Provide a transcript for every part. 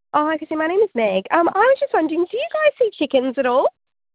Oh, hi, Christine. My name is Meg. I was just wondering, do you guys see chickens at all?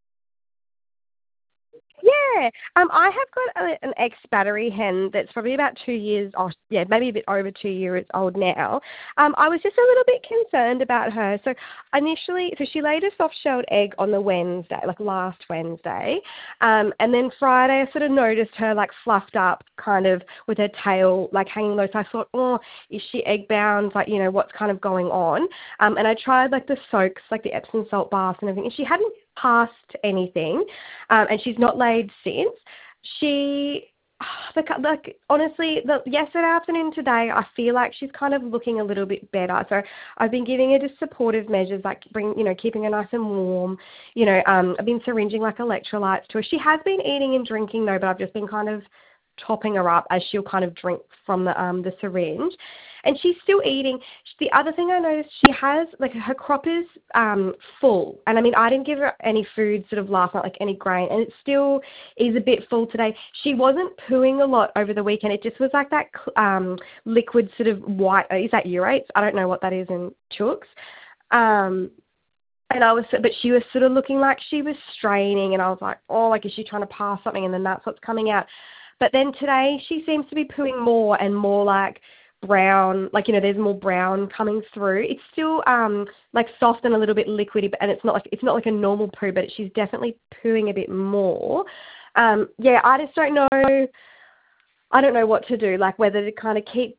Yeah. I have got an ex-battery hen that's probably about 2 years, oh, yeah, maybe a bit over 2 years old now. I was just a little bit concerned about her. So she laid a soft-shelled egg on the Wednesday, like last Wednesday. And then Friday, I sort of noticed her like fluffed up kind of with her tail like hanging low. So I thought, oh, is she egg bound? Like, what's kind of going on? And I tried like the soaks, like the Epsom salt baths and everything. And she hadn't passed anything, and she's not laid since. She, like honestly, yesterday afternoon, today, I feel like she's kind of looking a little bit better. So I've been giving her just supportive measures, like keeping her nice and warm. I've been syringing like electrolytes to her. She has been eating and drinking though, but I've just been kind of topping her up as she'll kind of drink from the syringe, and she's still eating. The other thing I noticed, she has like her crop is full, and I mean I didn't give her any food sort of last night, like any grain, and it still is a bit full today. She wasn't pooing a lot over the weekend. It just was like that liquid sort of white. Is that urates? I don't know what that is in chooks. Um, but she was sort of looking like she was straining, and I was like, oh, like is she trying to pass something? And then that's what's coming out. But then today she seems to be pooing more and more like brown, like there's more brown coming through. It's still like soft and a little bit liquidy, and it's not like a normal poo, but she's definitely pooing a bit more. Yeah, I just don't know. I don't know what to do, like whether to kind of keep.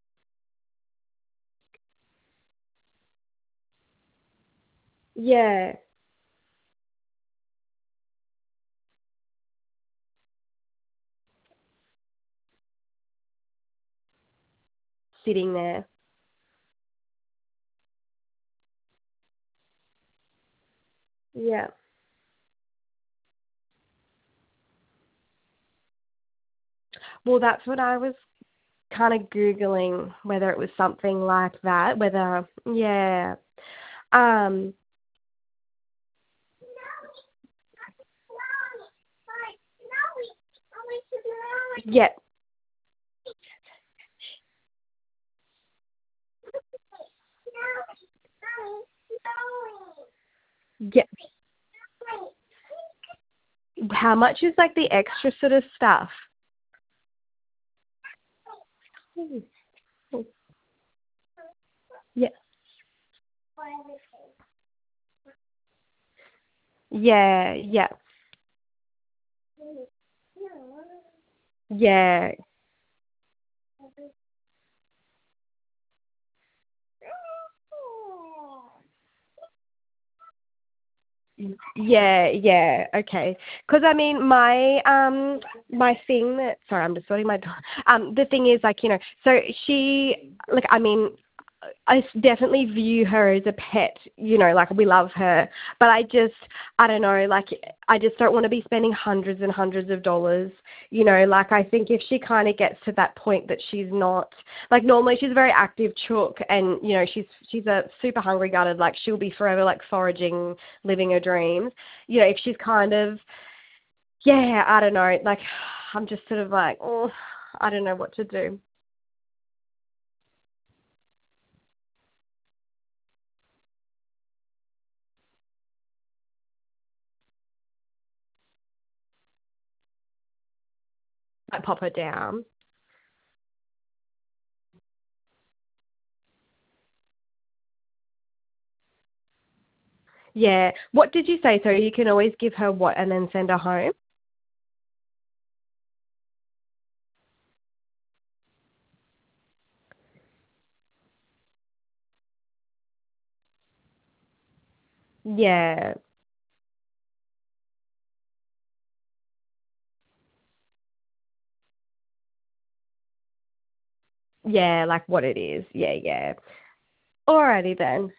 Yeah, sitting there. Yeah. Well, that's what I was kind of Googling, whether it was something like that, yeah. Um, yeah, yeah. How much is like the extra sort of stuff? Yeah, yeah, yeah, yeah, yeah, yeah. Okay. Because I mean, my thing that sorry, I'm just sorting my door. The thing is like so she like I mean definitely view her as a pet, like we love her. But I don't know, like I just don't want to be spending hundreds and hundreds of dollars, like I think if she kind of gets to that point that she's not, like normally she's a very active chook and, she's a super hungry gutted, like she'll be forever like foraging, living her dreams. If she's kind of, yeah, I don't know, like I'm just sort of like, oh, I don't know what to do. Like pop her down. Yeah. What did you say? So you can always give her what and then send her home? Yeah. Yeah, like what it is. Yeah, yeah. Alrighty then.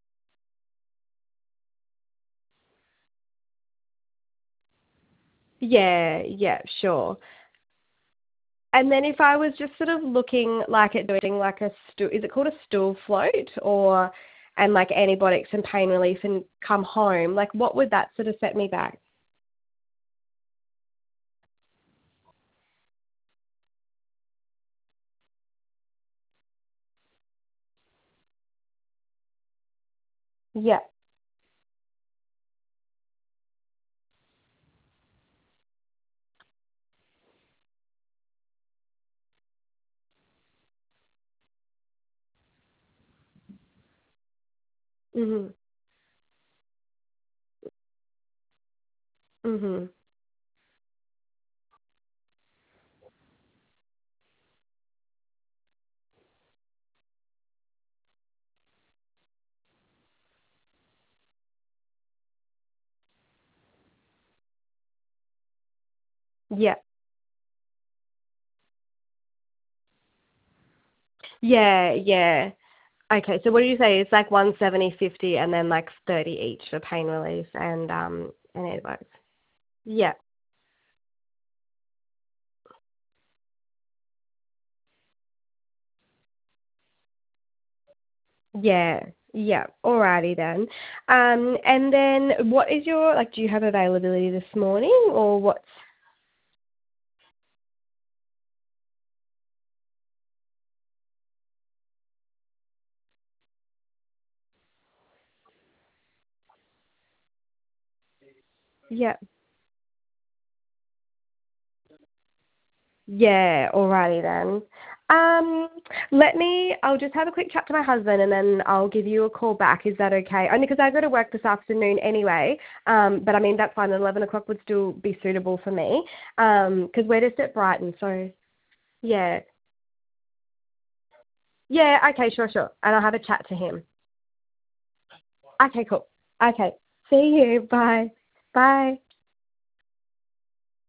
Yeah, yeah, sure. And then if I was just sort of looking like at doing like a stool, is it called a stool float or, and like antibiotics and pain relief and come home, like what would that sort of set me back? Yeah. Mhm. Mhm. Yeah. Yeah, yeah. Okay, so what did you say? It's like 170, 50, and then like 30 each for pain relief and antibiotics. Yeah. Yeah. Yeah. Alrighty then. And then what is your like? Do you have availability this morning or what's? Yeah. Yeah, alrighty then. Um, I'll just have a quick chat to my husband and then I'll give you a call back. Is that okay? Only because I go to work this afternoon anyway. But I mean, that's fine. 11 o'clock would still be suitable for me. Because we're just at Brighton. So, yeah. Yeah, okay, sure, sure. And I'll have a chat to him. Okay, cool. Okay. See you. Bye. Bye.